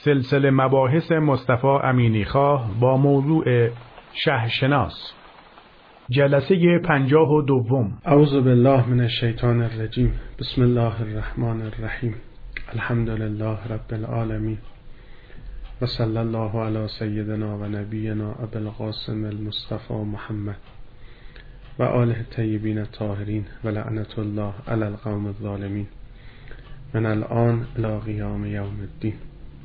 سلسله مباحث مصطفی امینیخواه با موضوع شهرشناس، جلسه 52. اعوذ بالله من الشیطان الرجیم. بسم الله الرحمن الرحیم. الحمد لله رب العالمین و صلی الله علی سیدنا و نبینا ابی القاسم المصطفى محمد و آله الطیبین الطاهرین و لعنت الله علی القوم الظالمین من الان الی قیام یوم الدین.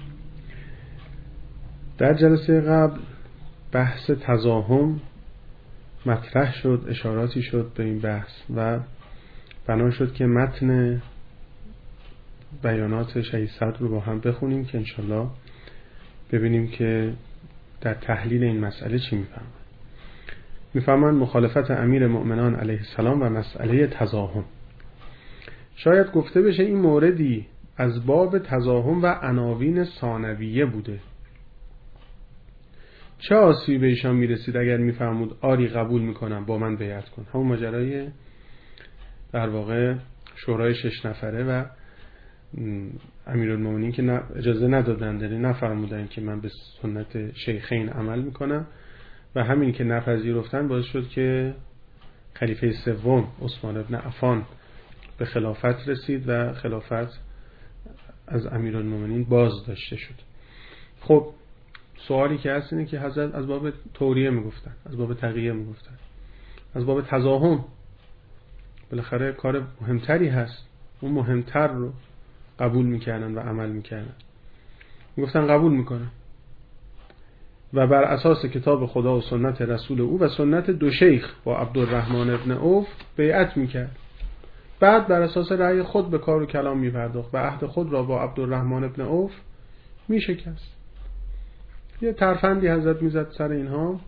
در جلسه قبل بحث تزاحم مطرح شد، اشاراتی شد به این بحث و بنا شد که متن بیانات شهید صدر رو با هم بخونیم که انشالله ببینیم که در تحلیل این مسئله چی میفهمن. میفهمن مخالفت امیر مؤمنان علیه السلام و مسئله تزاحم. شاید گفته بشه این موردی از باب تزاحم و عناوین ثانویه بوده. چه آسیبی به ایشان میرسید اگر میفرمود آری قبول میکنم با من بیعت کن. همون ماجرای در واقع شورای 6 نفره و امیرالمومنین که اجازه ندادن، یعنی نفرمودن که من به سنت شیخین عمل میکنم و همین که نپذیرفتن باعث شد که خلیفه سوم عثمان ابن عفان به خلافت رسید و خلافت از امیرالمومنین باز داشته شد. خب سوالی که هست اینه که حضرت از باب توریه میگفتن، از باب تقیه میگفتن، از باب تزاحم بالاخره کار مهمتری هست، اون مهمتر رو قبول میکردن و عمل میکردن. میگفتن قبول میکنن و بر اساس کتاب خدا و سنت رسول او و سنت دو شیخ با عبدالرحمن ابن عوف بیعت میکرد. بعد بر اساس رأی خود به کار و کلام میپرداخت و عهد خود را با عبدالرحمن ابن عوف میشکست. یه ترفندی حضرت میزد سر اینها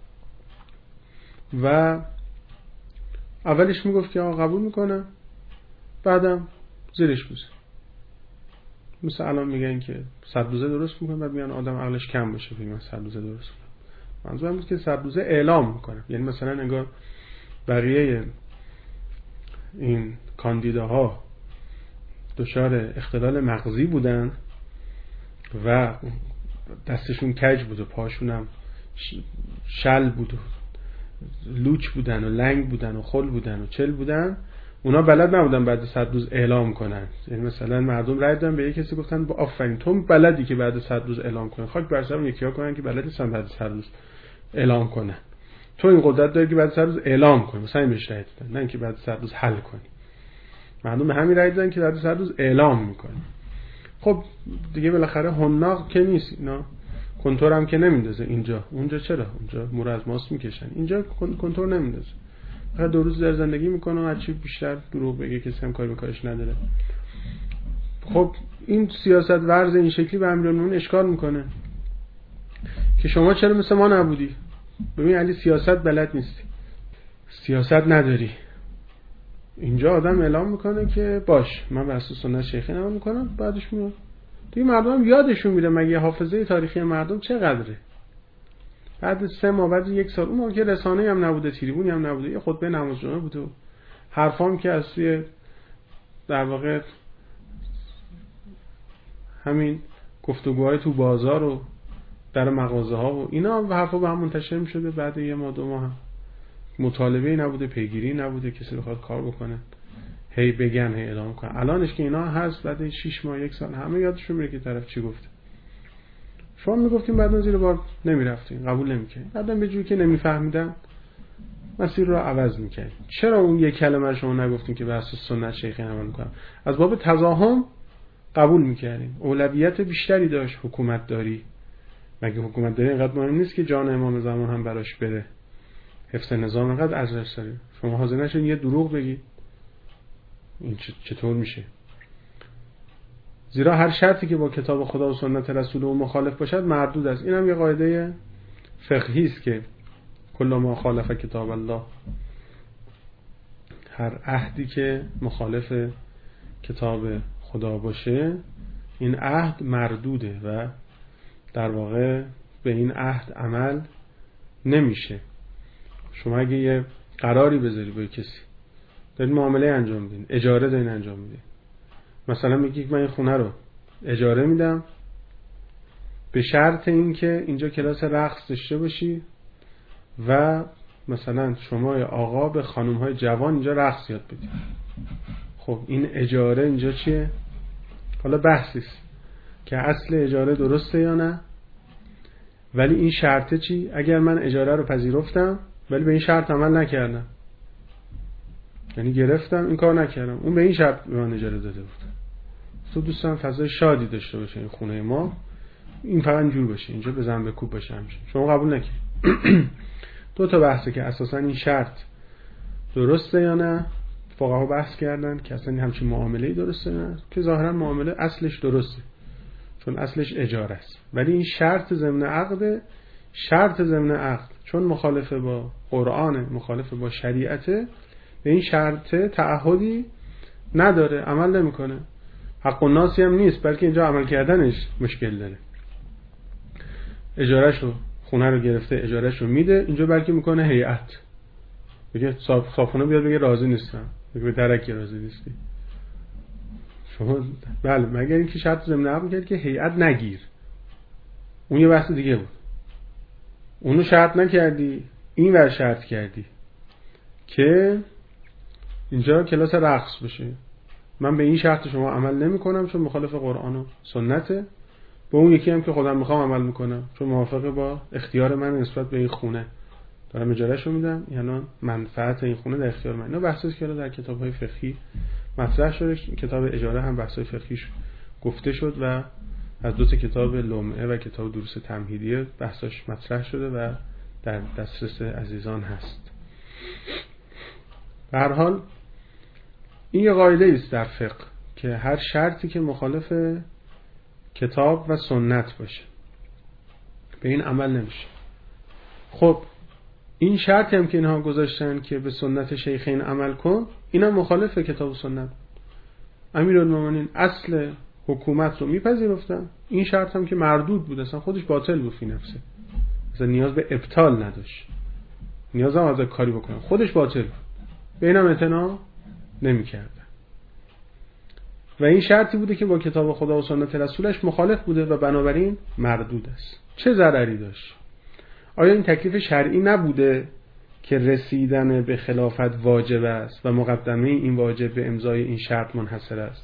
و اولش میگفت که آقا قبول میکنم، بعدم زیرش بوزه. مثل الان میگن که صدروزه درست میکنم، بعد میگن آدم عقلش کم بشه بگیم من صدروزه درست میکنم. منظورم بود که صدروزه اعلام میکنم، یعنی مثلا انگار بقیه این کاندیداها دچار اختلال مغزی بودن و دستشون کج بود و پاشونم شل بود و لوچ بودن و لنگ بودن و خل بودن و چل بودن. اونا بلد نبودن بعد 100 روز اعلام کنن. یعنی مثلا مردم رای دادن به یک کسی گفتن با آفرین تو بلدی که بعد 100 روز اعلام کنی، خاک بر سرم یکی‌ها کنن که بلد نیستن بعد 100 روز اعلام کنن. تو این قدرت داری که بعد 100 روز اعلام کنی، مثلا این بهش رای دادن، نه اینکه بعد 100 روز حل کنی. مردم به همین رای دادن که بعد 100 روز اعلام میکنی. خب دیگه بالاخره حناق که نیست، اینا کنتور هم که نمیندازه اینجا. اونجا چرا؟ اونجا مور از ماست میکشن، اینجا کنتور نمیندازه. فقط 2 روز در زندگی میکنه و هرچی بیشتر دروغ بگه کسی هم کاری به کارش نداره. خب این سیاست ورز این شکلی به امیرالمومنین اشکال میکنه که شما چرا مثل ما نبودی؟ ببین علی سیاست بلد نیستی، سیاست نداری. اینجا آدم اعلام میکنه که باش من بر اساس سنت شیخین عمل میکنم، بعدش میاد دیگه مردم هم یادشون میره. مگه حافظه تاریخی مردم چقدره؟ بعد 3 ماه، بعد 1 سال، اون موقع که رسانه‌ای هم نبوده، تریبونی هم نبوده، یه خطبه نماز جمعه بوده و حرفام که از توی در واقع همین گفتگوهای تو بازار و در مغازه ها و اینا حرفا به هم منتشر می‌شده. بعد 1 ماه 2 ماه هم مطالبه‌ای نبوده، پیگیری نبوده، کسی بخواد کار بکنه هی بگن هی اعلام کنن. الانش که اینا هست بعد 6 ماه 1 سال همه یادشون میره که طرف چی گفته. شما میگفتیم بعدن زیر بار نمیرفتین، قبول نمیکنین، بعدن به جوری که نمیفهمیدن مسیر رو عوض میکنین. چرا اون یک کلمه شما نگفتین که به اساس سنت شیخین عمل میکنم؟ از باب تزاحم قبول میکردین. اولویت بیشتری داشت حکومت داری. مگه حکومت داری اینقدر مهم نیست که جان امام زمان هم براش بره؟ حفظ نظام اینقدر ارزش داره. شما حاضر نشین یه دروغ بگید؟ این چطور میشه؟ زیرا هر شرطی که با کتاب خدا و سنت رسول او مخالف باشد مردود است. این هم یه قاعده فقهی است که کل ما خالف کتاب الله، هر عهدی که مخالف کتاب خدا باشه این عهد مردوده و در واقع به این عهد عمل نمیشه. شما اگه یه قراری بذاری با کسی، دارین معامله انجام میدین، اجاره دارین انجام میدین، مثلا میگی من این خونه رو اجاره میدم به شرط این که اینجا کلاس رقص داشته باشی و مثلا شما آقا به خانم‌های جوان اینجا رقص یاد بدید. خب این اجاره اینجا چیه؟ حالا بحثیست که اصل اجاره درسته یا نه، ولی این شرطه چی؟ اگر من اجاره رو پذیرفتم ولی به این شرط عمل نکردم، یعنی گرفتم این کار نکردم، اون به این شرط به من اجاره داده بود. تو دوستان فضای شادی داشته باشه این خونه ما، این فقط اینجور باشه، اینجا بزن به کوب باشه همیشه، شما قبول نکنید. دو تا بحثه که اساسا این شرط درسته یا نه، فقها بحث کردن که اصلا همچین معامله‌ای درسته نه، که ظاهرا معامله اصلش درسته چون اصلش اجاره است، ولی این شرط ضمن عقد، شرط ضمن عقد چون مخالفه با قرآن، مخالفه با شریعته، به این شرط تعهدی نداره، عمل نمیکنه، حق الناسی هم نیست، بلکه اینجا عمل کردنش مشکل داره. اجارهشو، خونه رو گرفته اجارهشو میده، اینجا بلکه میکنه هیئت، بگه صاحبخونه بیاد بگه راضی نیستم، بگه به درک راضی نیستی شما. بله، مگر اینکه شرط ضمن عقد میکرد که هیئت نگیر، اون یه بحث دیگه بود، اونو شرط نکردی، این ور شرط کردی که اینجا کلاس رقص بشه، من به این شرط شما عمل نمی کنم چون مخالف قرآن و سنته، با اون یکی هم که خودم میخوام عمل میکنم چون موافقه با اختیار من نسبت به این خونه دارم اجارهشو میدم، یعنی منفعت این خونه در اختیار من. اینا بحثی که در کتاب‌های فقهی مطرح شده، کتاب اجاره هم بحث‌های فقهیش گفته شد و از دو تا کتاب لمعه و کتاب دروس تمهیدیه بحثاش مطرح شده و در دسترس عزیزان هست. به هر حال این یه قاعده است در فقه که هر شرطی که مخالف کتاب و سنت باشه به این عمل نمیشه. خب این شرطی هم که اینها گذاشتن که به سنت شیخین عمل کن، اینا مخالف کتاب و سنت. امیرالمومنین اصل حکومت رو میپذیرفتن، این شرط هم که مردود بود، اصلا خودش باطل بود فی نفسه، اصلا نیاز به ابطال نداشت، نیاز هم از کاری بکنن، خودش باطل بود، به اینم اعتنا نمی‌کردن. و این شرطی بوده که با کتاب خدا و سنت رسولش مخالف بوده و بنابراین مردود است. چه ضرری داشت؟ آیا این تکلیف شرعی نبوده که رسیدن به خلافت واجب است و مقدمه این واجب به امضای این شرط منحصر است؟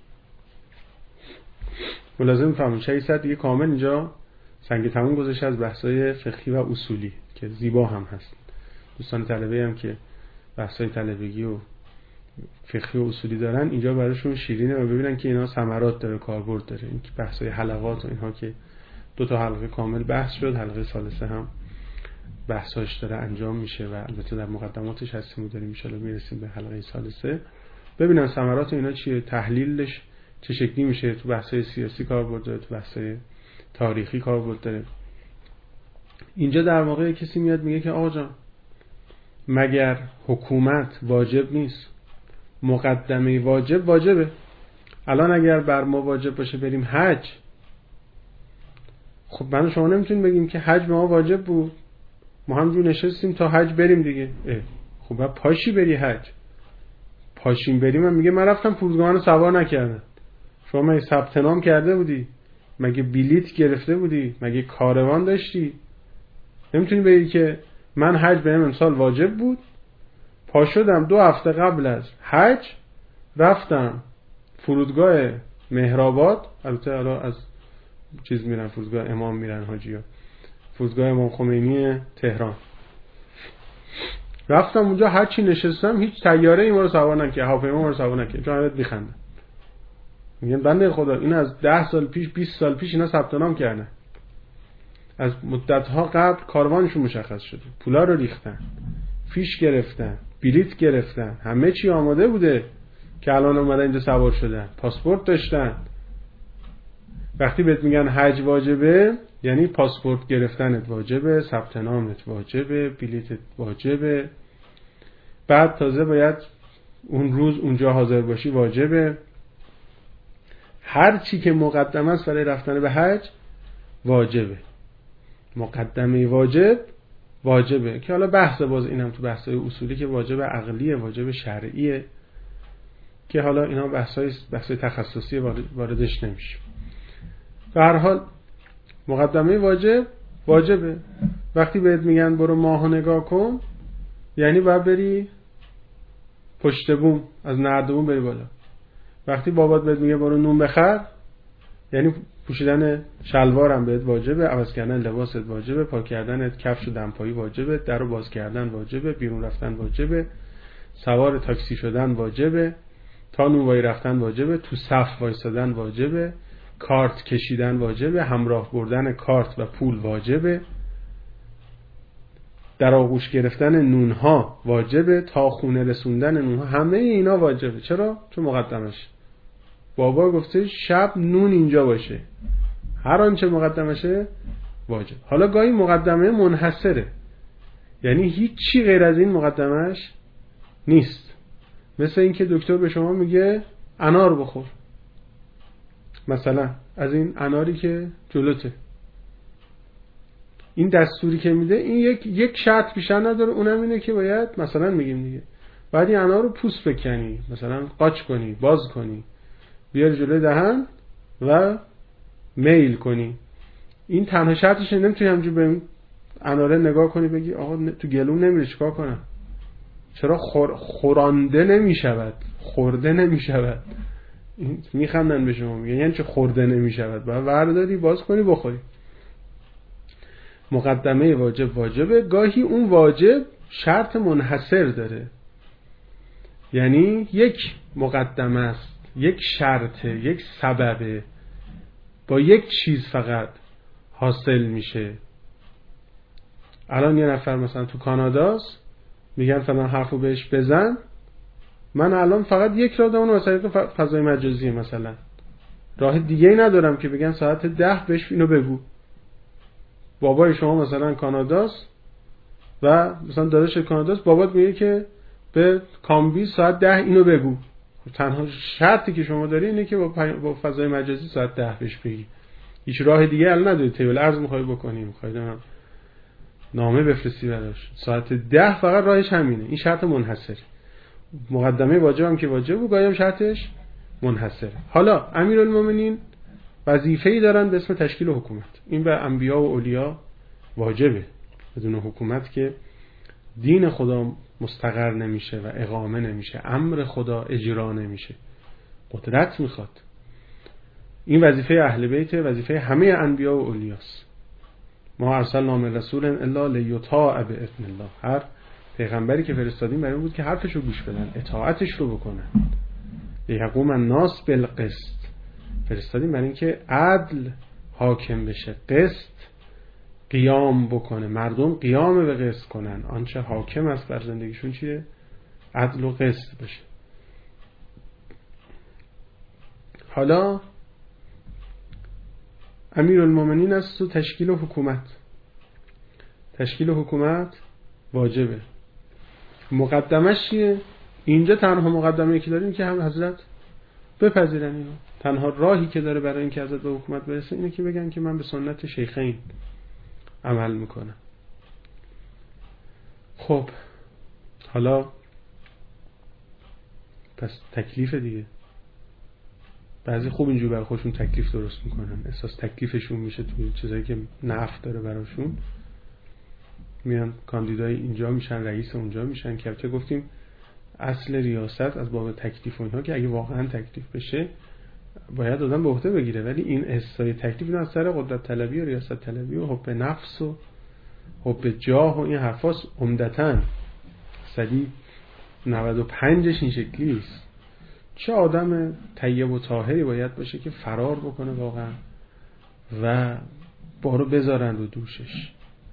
ملازم فهمون 600 دیگه کامل اینجا سنگ تموم گذاشته از بحثای فقهی و اصولی که زیبا هم هست. دوستان طلبه هم که بحثای طلبگی و فقهی و اصولی دارن اینجا براشون شیرینه و ببینن که اینا ثمرات داره، کاربرد داره. این بحثای حلقات و اینها که 2 حلقه کامل بحث شد، حلقه ثالثه هم بحثاش داره انجام میشه و البته در مقدماتش هستیم و داریم ان شاء الله میرسیم به حلقه ثالثه، ببینن ثمرات اینا چیه، تحلیلش چه شکلی میشه، تو بحثای سیاسی کاربرد داره، تو بحثای تاریخی کاربرد داره. اینجا در واقع کسی میاد میگه که آقا جان مگر حکومت واجب نیست؟ مقدمه واجب واجبه. الان اگر بر ما واجب باشه بریم حج، خب من شما نمیتونیم بگیم که حج ما واجب بود، ما همجور نشستیم تا حج بریم دیگه. خب بعد پاشی بری حج، پاشیم بریم. من میگه من رفتم فرودگاه رو سوار نکردم، شما مگه ثبت نام کرده بودی؟ مگه بلیت گرفته بودی؟ مگه کاروان داشتی؟ نمیتونی بگی که من حج بهم امسال واجب بود، پا شدم 2 هفته قبل از حج رفتم فرودگاه مهرآباد، البته حالا از چیز میرن فرودگاه امام میرن حاجی‌ها، فرودگاه امام خمینی تهران، رفتم اونجا هر چی نشستم هیچ طیاره این ما رو سوار نکرد، هواپیما ما رو سوار نکرد. چون همه میخندن میگن بنده خدا این از 10 سال پیش 20 سال پیش اینا ثبت نام کردن، از مدت‌ها قبل کاروانشون مشخص شده، پولا رو ریختن، فیش گرفتن، بلیت گرفتن، همه چی آماده بوده که الان اومدن اینجا سوار شدن، پاسپورت داشتن. وقتی بهت میگن حج واجبه یعنی پاسپورت گرفتنت واجبه، ثبت نامت واجبه، بلیتت واجبه، بعد تازه باید اون روز اونجا حاضر باشی واجبه. هر چی که مقدمه است برای رفتن به حج واجبه، مقدمه واجب واجبه، که حالا بحث باز اینم تو بحث‌های اصولی که واجب عقلیه، واجب شرعیه، که حالا اینا بحث‌های تخصصی واردش نمیشه. به هر حال مقدمه واجبه. وقتی بهت میگن برو ماهو نگاه کن، یعنی باید بری پشت بوم، از نردبون بری بالا. وقتی بابات بهت میگه برو نون بخر، یعنی پوشیدن شلوارم بهت واجبه، عوض کردن لباست واجبه، پاک کردن کفش و دمپایی واجبه، درو باز کردن واجبه، بیرون رفتن واجبه، سوار تاکسی شدن واجبه، تا نونوایی رفتن واجبه، تو صف وایسادن واجبه، کارت کشیدن واجبه، همراه بردن کارت و پول واجبه، در آغوش گرفتن نونها واجبه، تا خونه رسوندن نونها، همه اینا واجبه. چرا؟ چون مقدمش بابا گفته شب نون اینجا باشه، هر آنچه مقدمشه واجب. حالا گاهی مقدمه منحصره، یعنی هیچی غیر از این مقدمش نیست. مثل اینکه دکتر به شما میگه انار بخور، مثلا از این اناری که جلوته، این دستوری که میده این یک شرط بیشتر نداره، اونم اینه که باید مثلا میگیم دیگه باید این انار رو پوست بکنی، مثلا قاچ کنی، باز کنی، بیاری جلوی دهن و میل کنی. این تنها شرطش. نمیتونی همجور به این اناره نگاه کنی بگی آقا تو گلوم نمیره چیکار کنم؟ چرا خورانده نمیشود، خورده نمیشود؟ میخندن به شما، میگن یعنی چه خورده نمیشود؟ باید ورداری باز کنی بخوری. مقدمه واجبه. گاهی اون واجب شرط منحصر داره، یعنی یک مقدمه است، یک شرطه، یک سببه، با یک چیز فقط حاصل میشه. الان یه نفر مثلا تو کاناداست، میگن فلان حرفو بهش بزن، من الان فقط یک راه دارم، مثلا فضای مجازی، مثلا راه دیگه ای ندارم که بگن ساعت 10 بهش اینو بگو. بابای شما مثلا کاناداست و مثلا داداش کاناداست، بابات میگه که به کامبی ساعت 10 اینو بگو. تنها شرطی که شما داری اینه که با فضای مجازی ساعت 10 بهش بگی. هیچ راه دیگه الان نداری. تیبل ارز میخوای بکنی، میخوای نامه بفرستی براش، ساعت 10 فقط راهش همینه. این شرط منحصر. مقدمه واجبم که واجب و گاهی شرطش منحصره. حالا امیرالمومنین وظیفه‌ای دارن به اسم تشکیل حکومت. این به انبیا و اولیا واجبه. بدون حکومت که دین خدا مستقر نمیشه و اقامه نمیشه، امر خدا اجرا نمیشه، قدرت میخواد. این وظیفه اهل بیت، وظیفه همه انبیا و اولیاست. ما ارسلنا من رسول الا لیطاع باذن الله. هر پیغمبری که فرستادیم برای اون بود که حرفش رو گوش بدن، اطاعتش رو بکنن. لیقوم الناس بالقسط. فرستادیم برای اینکه عدل حاکم بشه، قسط قیام بکنه، مردم قیام به قسط کنن. آنچه حاکم است بر زندگیشون چیه؟ عدل و قسط بشه. حالا امیرالمومنین است و تشکیل حکومت. تشکیل حکومت واجبه. مقدمش چیه؟ اینجا تنها مقدمه‌ای که داریم که هم حضرت بپذیرن اینو. تنها راهی که داره برای اینکه حضرت به حکومت برسه اینه که بگن که من به سنت شیخین عمل میکنم. خب حالا پس تکلیف دیگه. بعضی خوب اینجور برای خودشون تکلیف درست میکنن، احساس تکلیفشون میشه توی چیزایی که نفع داره براشون، میان کاندیدای اینجا میشن، رئیس اونجا میشن. که البته گفتیم اصل ریاست از باب تکلیف و اینها که اگه واقعا تکلیف بشه باید آدم به عهده بگیره، ولی این احسای تکلیف نه، از سر قدرت طلبی و ریاست طلبی و حب نفس و حب جاه و این حرفاست. عمدتاً 95% این شکلی است. چه آدم طیب و طاهری باید باشه که فرار بکنه واقعا و بارو بذارن رو دوشش.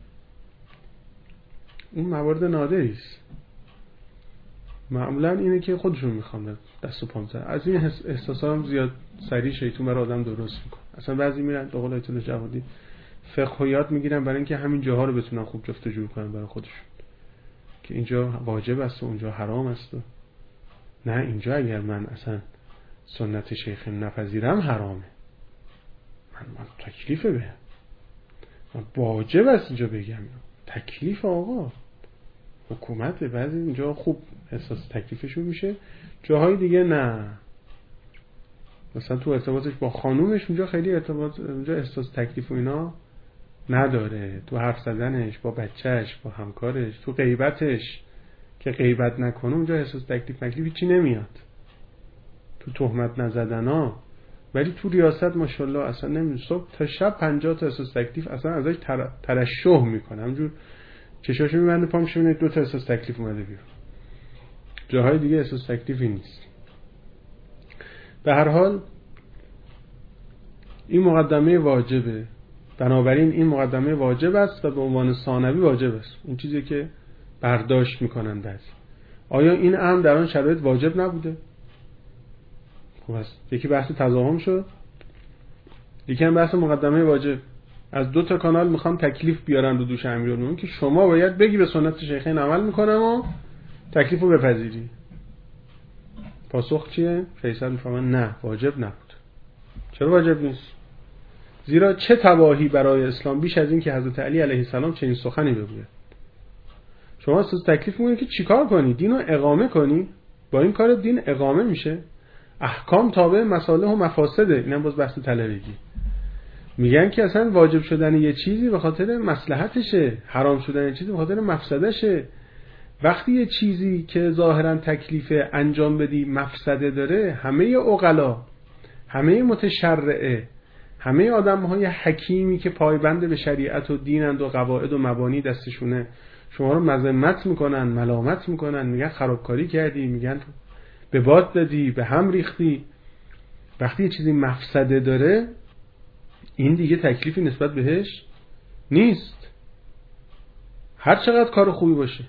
اون موارد نادری است. معمولا اینه که خودشون میخوان دست و پا میزنن. از این احساسا هم زیاد سریع شیطون برای آدم درست میکنه. اصلا بعضی میرن به قول آیت الله جوادی فقه یاد میگیرن برای اینکه همین جاها رو بتونن خوب جفت و جور کنن برای خودشون، که اینجا واجب است و اونجا حرام است و نه اینجا اگر من اصلا سنت شیخیم نپذیرم حرامه، من تکلیفه به من واجب است اینجا بگم تکلیف آقا حکومت. بعضی اینجا خوب احساس تکلیفشون میشه، جاهای دیگه نه. مثلا تو ارتباطش با خانومش اونجا خیلی اونجا احساس تکلیف و اینا نداره، تو حرف زدنش با بچهش، با همکارش، تو غیبتش که غیبت نکنه اونجا احساس تکلیفی چی نمیاد، تو تهمت نزدنا. ولی تو ریاست ماشاءالله اصلا نمیدونم صبح تا شب 50 تا احساس تکلیف اصلا ازش ترشح میکنه، همونجور چشاشو میبنده پامش میبینه 2 تا احساس تکلیف اومده بیرون. جاهای دیگه احساس تکلیفی نیست. به هر حال این مقدمه واجبه، بنابراین این مقدمه واجب است و به عنوان ثانوی واجب است. این چیزی که برداشت میکنن بعضی. آیا این امر در آن شرایط واجب نبوده؟ خب است. یکی بحث تضاهم شد، یکی هم بحث مقدمه واجب. از 2 تا کانال میخوام تکلیف بیارن رو دوش امیرالمومنین که شما باید بگی به سنت شیخین عمل میکنم و تکلیفو بپذیری. پاسخ چیه؟ فیصل میفهمه نه، واجب نبود. چرا واجب نیست؟ زیرا چه تباهی برای اسلام بیش از این که حضرت علی علیه السلام چنین سخنی بگوید. شما اساس تکلیف میگید که چیکار کنی؟ دین رو اقامه کنی؟ با این کار دین اقامه میشه؟ احکام تابع مصالح و مفاسده. اینم باز بحث طلبگی. میگن که اصلا واجب شدن یه چیزی به خاطر مصلحتشه، حرام شدن یه چیزی به خاطر مفسدشه. وقتی یه چیزی که ظاهرا تکلیف انجام بدی مفسده داره، همه عقلا، همه متشرعه، همه آدم‌های حکیمی که پایبند به شریعت و دینند و قواعد و مبانی دستشونه، شما رو مذمت میکنن، ملامت میکنن، میگن خرابکاری کردی، میگن به باد دادی، به هم ریختی. وقتی یه چیزی مفسده داره، این دیگه تکلیفی نسبت بهش نیست. هر چقدر کار خوبی باشه،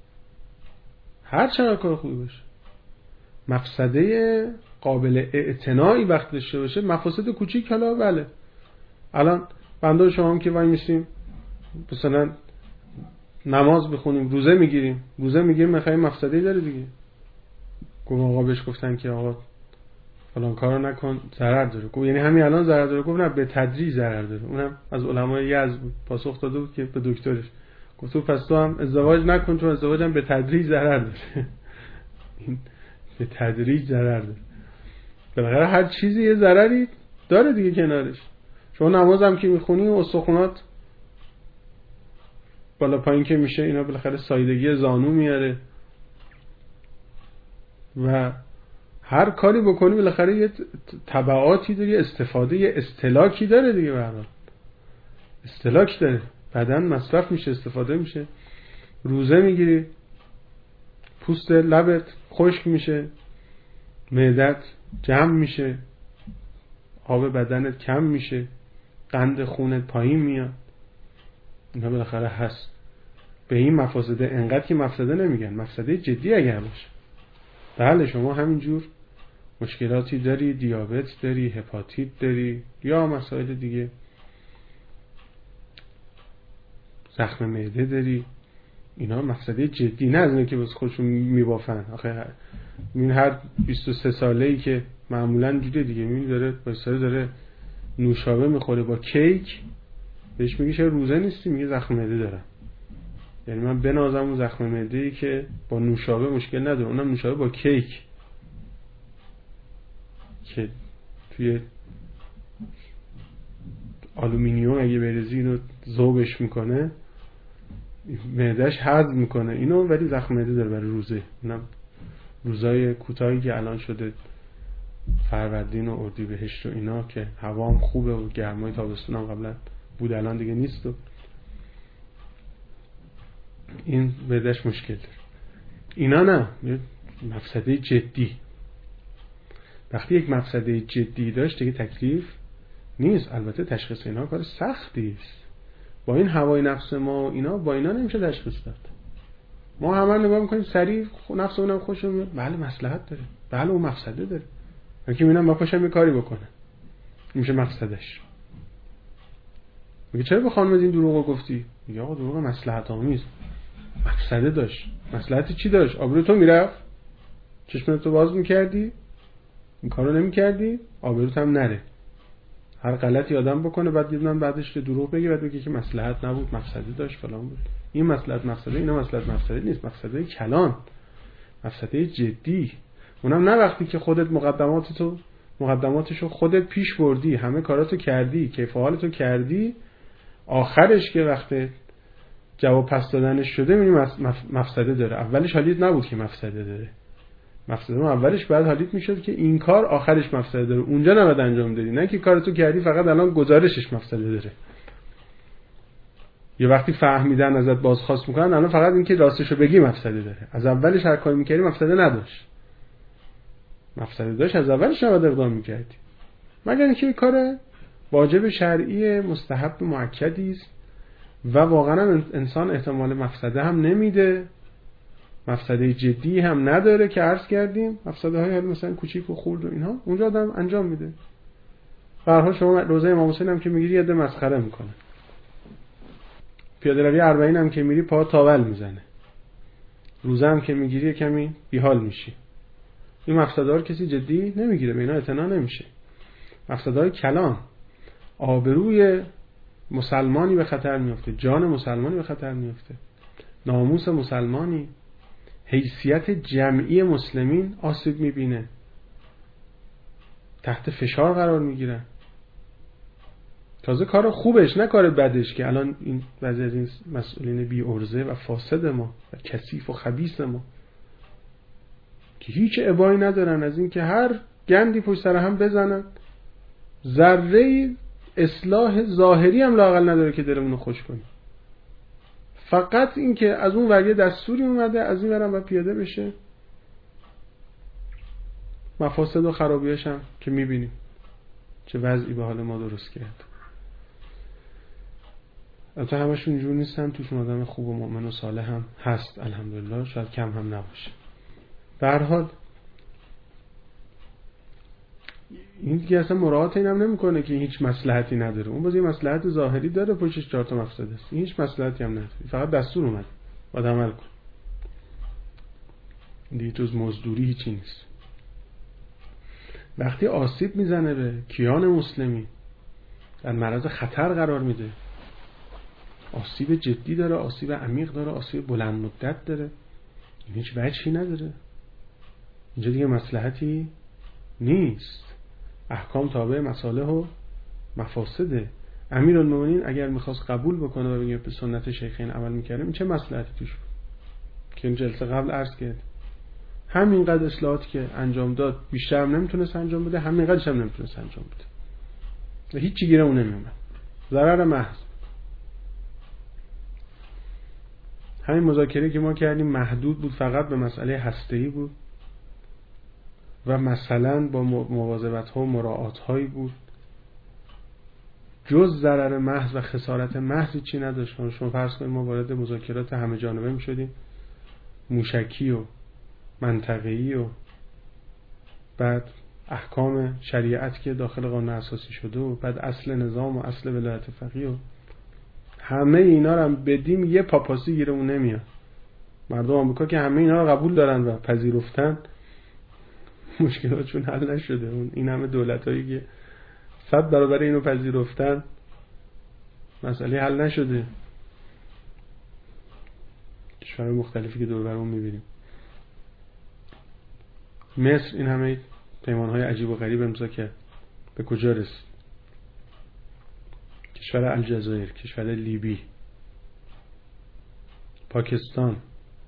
مفسده قابل اعتنایی وقت داشته باشه، مفاسد کوچیک حالا بله. الان بنده شما هم که وای میسیم مثلا نماز بخونیم، روزه میگیریم میخوایم مفسده‌ای داره دیگه. گفت آقا بهش گفتن که آقا فلان کارو نکن ضرر داره. گفت یعنی همین الان ضرر داره؟ گفت نه، به تدریج ضرر داره. اونم از علمای یزد بود، پاسخ داده بود که به دکترش گفت پس تو هم ازدواج نکن، چون ازدواج هم به تدریج ضرر داره. این به تدریج ضرر داره. بالاخره هر چیزی یه ضرری داره دیگه کنارش. شما نماز هم که میخونی استخونات بالا پایین که میشه، اینا بالاخره سایدگی زانو میاره و هر کاری بکنی بالاخره یه تبعاتی داره، یه استفاده، یه استهلاکی داره دیگه. برای استهلاک داره، بدن مصرف میشه، استفاده میشه. روزه میگیری، پوست لبت خشک میشه، معدت جمع میشه، آب بدنت کم میشه، قند خونت پایین میاد. اینا بالاخره هست. به این مفاسده انقدر که مفسده نمیگن، مفسده جدی اگر باشه. بله شما همینجور مشکلاتی داری، دیابت داری، هپاتیت داری یا مسائل دیگه، زخم معده داری، اینا مفسده جدی، نه از اینه که بس خودشون میبافن. آخه این هر 23 ساله‌ای که معمولاً جوده دیگه میبینی داره نوشابه میخوره با کیک، بهش میگه چرا روزه نیستی؟ میگه زخم معده دارم. یعنی من بنازم اون زخم معده‌ای که با نوشابه مشکل نداره، اونم نوشابه با کیک که توی آلومینیوم اگه بریزی اینو ذوبش میکنه، معدهش هضم میکنه اینو، ولی زخم معده داره برای روزه. اونم روزای کوتاهی که الان شده فروردین و اردیبهشت و اینا که هوام خوبه و گرمای تابستون هم قبلا بود الان دیگه نیست و این معدهش مشکل داره. اینا نه، مفسده جدی. وقتی یک مفسده جدی داشت دیگه تکلیف نیست. البته تشخیص اینا کار سختی است. با این هوای نفس ما و اینا، با اینا نمیشه تشخیص داد. ما همه نگاه میکنیم سریع نفس اونم خوشم میاد، بله مصلحت داره، بله اون مفسده داره، ولی میبینم ما پاشم یه کاری بکنه میشه مفسدش. میگه چرا به خانم این دروغو گفتی؟ میگه آقا دروغ مصلحت آمیز، مفسده داشت. مصلحت چی داشت؟ آبرو تو میرفت، چشمت تو باز میکردی، این کارو نمیکردی، آبروت هم نره. هر غلطی آدم بکنه بعد میدونن بعدش که دروغ بگه، بعد بگه که مصلحت نبود، مفسده داشت، فلان بود. این مصلحت مفسده، اینا مصلحت مفسده نیست، مفسده کلان، مفسده جدی. اونم نه وقتی که خودت مقدماتتو مقدماتشو خودت پیش بردی، همه کاراتو کردی، کیف و حالتو کردی، آخرش که وقت جواب پس دادنش شده میبینی مفسده داره. اولش حالیت نبود که مفسده داره. مفسده اولش بعد حالیت میشد که این کار آخرش مفسده داره، اونجا نباید انجام بدی، نه که کارتو کردی فقط الان گزارشش مفسده داره. یه وقتی فهمیدن ازت بازخواست میکنن، الان فقط این که راستشو بگی مفسده داره. از اولش هر کاری میکردی مفسده نداشت. مفسده داشت از اولش نباید اقدام میکردی، مگر اینکه کار واجب شرعی مستحب مؤکدی است و واقعا انسان احتمال مفسده هم نمیده، مفسده جدی هم نداره که عرض کردیم، مفسده های مثلا کوچیک و خرد و اینها اونجا آدم انجام میده. به هر حال شما روزه امام حسین هم که میگیری یه ده مسخره میکنه، پیاده روی 40 هم که میری پا تاول میزنه، روزه هم که میگیری کمی بیحال میشی. این مفسده ها کسی جدی نمیگیره، به اینا اعتنا نمیشه. مفسده های کلان، آبروی مسلمانی به خطر میفته، جان مسلمانی به خطر میفته، ناموس مسلمانی، حیثیت جمعی مسلمین آسیب میبینه، تحت فشار قرار میگیرن. تازه کار خوبش نه کار بدش که الان این بعضی از این مسئولین بی ارزه و فاسد ما و کثیف و خبیث ما که هیچ ابایی ندارن از این که هر گندی پشت سر هم بزنن، ذره اصلاح ظاهری هم لااقل نداره که دلمون رو خوش کنه. فقط این که از اون ور یه دستوری اومده از این ورم باید پیاده بشه، مفاسد و خرابیاش هم که میبینیم چه وضعی به حال ما درست کرد. البته همشون اینجور نیستن، توشون آدم خوب و مؤمن و صالح هم هست الحمدلله، شاید کم هم نباشه. به هر حال این دیگه اصلا مراعات اینم نمیکنه که هیچ مصلحتی نداره، اون باز یه مصلحت ظاهری داره، پشتش 4 تا مفسده است، هیچ مصلحتی هم نداره، فقط دستور اومد باید عمل کن. دیگه جز مزدوری هیچی نیست. وقتی آسیب میزنه به کیان مسلمی، در معرض خطر قرار میده، آسیب جدی داره، آسیب عمیق داره، آسیب بلند مدت داره، این هیچ وجهی نداره، اینجا دیگه مصلحتی نیست. احکام تابع مصالح و مفاسده. امیرالمومنین اگر میخواست قبول بکنه و بگه به سنت شیخین عمل میکردیم، این چه مصلحتی توش بود که این جلسه قبل عرض کرد. همینقدر اصلاحاتی که انجام داد بیشتر هم نمیتونست انجام بده، همینقدرش هم نمیتونست انجام بده و هیچی گیره اون نمیومد، ضرر محض. همین مذاکره که ما کردیم محدود بود، فقط به مسئله هسته‌ای بود و مثلا با مواظبت‌ها و مراعات‌هایی بود، جز ضرر محض و خسارت محض چی نداشت. شما فرض کنید ما وارد مذاکرات همه جانبه می‌شدیم، موشکی و منطقه‌ای و بعد احکام شریعت که داخل قانون اساسی شده و بعد اصل نظام و اصل ولایت فقیه و همه اینا رو هم بدیم یه پاپاسی گیرمون نمیاد. مردم آمریکا که همه اینا رو قبول دارن و پذیرفتن، مشکلاتشون حل نشده. این همه دولتایی که 100 برابر اینو پذیرفتن، مسئله حل نشده. کشورهای مختلفی که دور برمون میبینیم، مصر این همه پیمانهای عجیب و غریب امضا کرد، به کجا رسید؟ کشور الجزایر، کشور لیبی، پاکستان،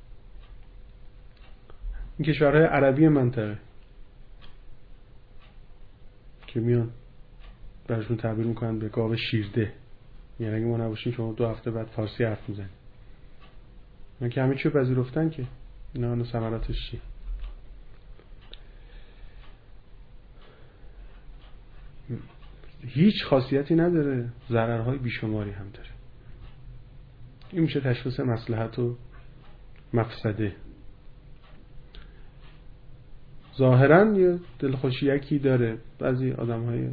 این کشورهای عربی منطقه که میان برشون تعبیر میکنن به گاو شیرده، یعنی اگه ما نباشیم شما 2 هفته بعد فارسی حرف میزنید. من که همه چیو پذیرفتن که اینا هنو ثمراتش چیه؟ هیچ خاصیتی نداره، ضررهای بیشماری هم داره. این میشه تشخیص مصلحت و مفسده. ظاهرا یه دلخوشیکی داره، بعضی آدم‌های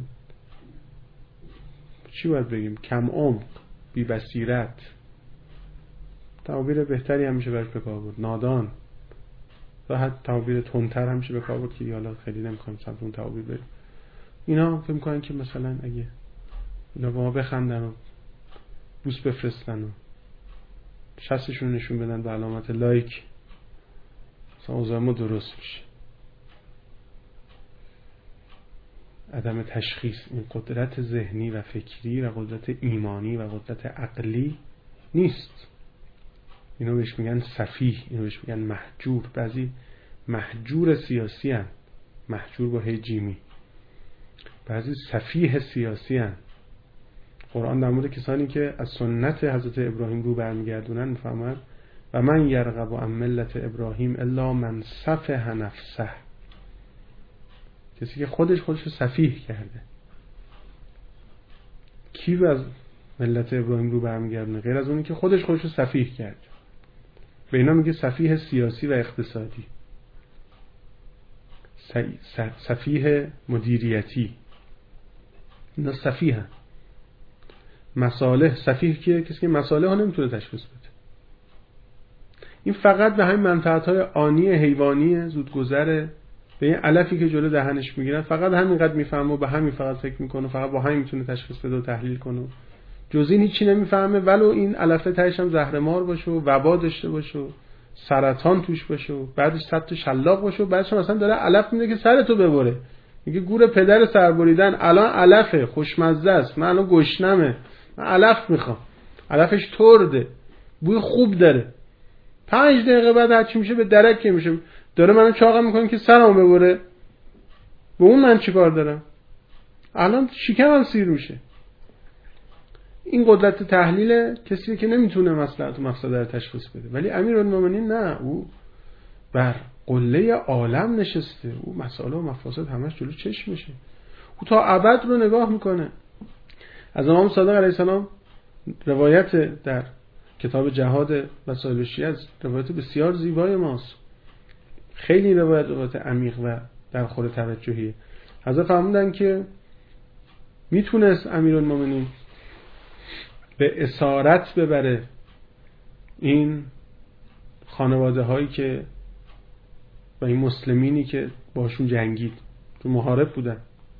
چی باید بگیم کم عمق، بی بصیرت، تعبیر بهتری هم میشه برش بکار برد، نادان، و حتی تعبیر تندتر هم میشه بکار برد که حالا خیلی نمیخوایم سمت اون تعبیر بریم. اینا فکر میکنن که مثلا اگه اینا با ما بخندن و بوس بفرستن و شستشون نشون بدن به علامت لایک، مثلا اوضاع ما درست میشه. عدم تشخیص، این قدرت ذهنی و فکری و قدرت ایمانی و قدرت عقلی نیست. اینو بهش میگن سفیه، اینو بهش میگن مهجور. بعضی مهجور سیاسی هن، مهجور با هی جیمی. بعضی سفیه سیاسی هن. قرآن در مورد کسانی که از سنت حضرت ابراهیم رو برمیگردونن میفهمد و من یرغب عن ملت ابراهیم الا من سفه نفسه، کسی که خودش رو سفیه کرده. کی از ملت ابراهیم رو برمیگردونه غیر از اونی که خودش رو سفیه کرده؟ به اینا میگه سفیه سیاسی و اقتصادی، سفیه مدیریتی. اینا سفیه هن. مصالح، سفیه کیه؟ کسی که مصالح ها نمیتونه تشخیص بده. این فقط به همین منفعت‌های آنی حیوانی زودگذره، به این علفی که جلو دهنش میگیرن فقط همینقدر میفهمه و به همین فقط فکر میکنه، فقط با همین میتونه تشخیص بده و تحلیل کنه. جز این هیچی نمیفهمه، ولو این علفه تهش هم زهرمار باشه و وبا داشته باشه و سرطان توش باشه و بعدش 100 تا شلاق باشه و بعدش مثلا داره علف میده که سرتو ببره. میگه گور پدر سربریدن، الان علفه خوشمزه است، من الان گشنمه، من علف میخوام. علفش ترده، بوی خوب داره. 5 دقیقه بعد هرچی میشه به درک میشه، داره منو چاقم میکنه که سرمو ببره. به اون من چیکار دارم؟ الان شکمم سیر میشه. این قدرت تحلیل کسی که نمیتونه مصلحت و مفسده رو تشخیص بده. ولی امیرالمومنین نه، او بر قله عالم نشسته، او مسائل و مفاسد همش جلو چشم میشه، او تا ابد رو نگاه میکنه. از امام صادق علیه السلام روایت در کتاب جهاد وسایل شیعه از روایت بسیار زیبای ماست، خیلی روایت عمیق و در خور توجهیه. حضرت فرمودن که میتونست امیرالمومنین به اسارت ببره این خانواده هایی که و این مسلمینی که باشون جنگید، تو محارب بودن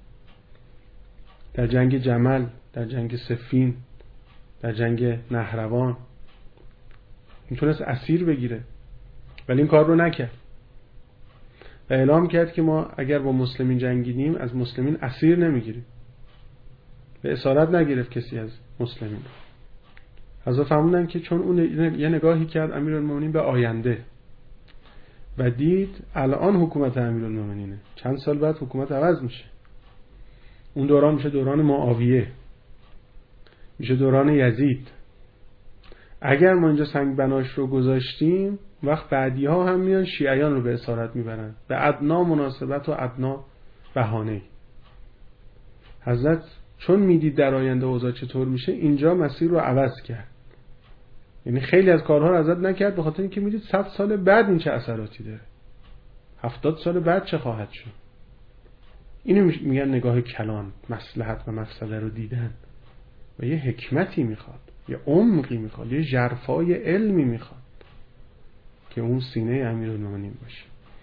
در جنگ جمل، در جنگ صفین، در جنگ نهروان، میتونست اسیر بگیره ولی این کار رو نکرد و اعلام کرد که ما اگر با مسلمین جنگیدیم از مسلمین اسیر نمیگیریم. به اسارت نگرفت کسی از مسلمین. حضرت فرمودن که چون اون یه نگاهی کرد امیرالمومنین به آینده و دید الان حکومت امیرالمومنینه، چند سال بعد حکومت عوض میشه، اون دوران میشه دوران معاویه، میشه دوران یزید. اگر ما اینجا سنگ بناش رو گذاشتیم وقت بعدی ها هم میان شیعیان رو به اسارت میبرن به ادنا مناسبت و ادنا بهانه. حضرت چون میدید در آینده اوضاع چطور میشه اینجا مسیر رو عوض کرد، یعنی خیلی از کارها رو حضرت نکرد به خاطر اینکه میدید 100 سال بعد این چه اثراتی داره، 70 سال بعد چه خواهد شد. اینو میگن نگاه کلان، مصلحت و مفسده رو دیدن و یه حکمتی میخواد، یه عمقی میخواد، یه ژرفای علمی میخواد که اون سینه امیرالمومنین باشه.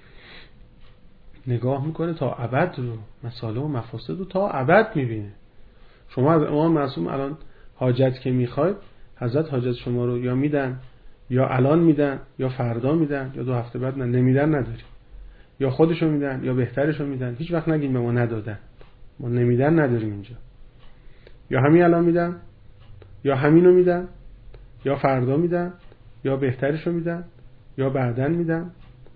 نگاه میکنه تا ابد رو، مسائل و مفاسد رو تا ابد میبینه. شما از امام معصوم الان حاجت که میخواید، حضرت حاجت شما رو یا میدن یا الان میدن یا فردا میدن یا 2 هفته بعد نمیدن نداری، یا خودشو میدن یا بهترشو میدن. هیچ وقت نگین به ما ندادن، ما نمیدن نداریم اینجا. یا همین الان میدن یا همینو میدن یا فردا میدن یا بهترشو میدن یا بعدن میدن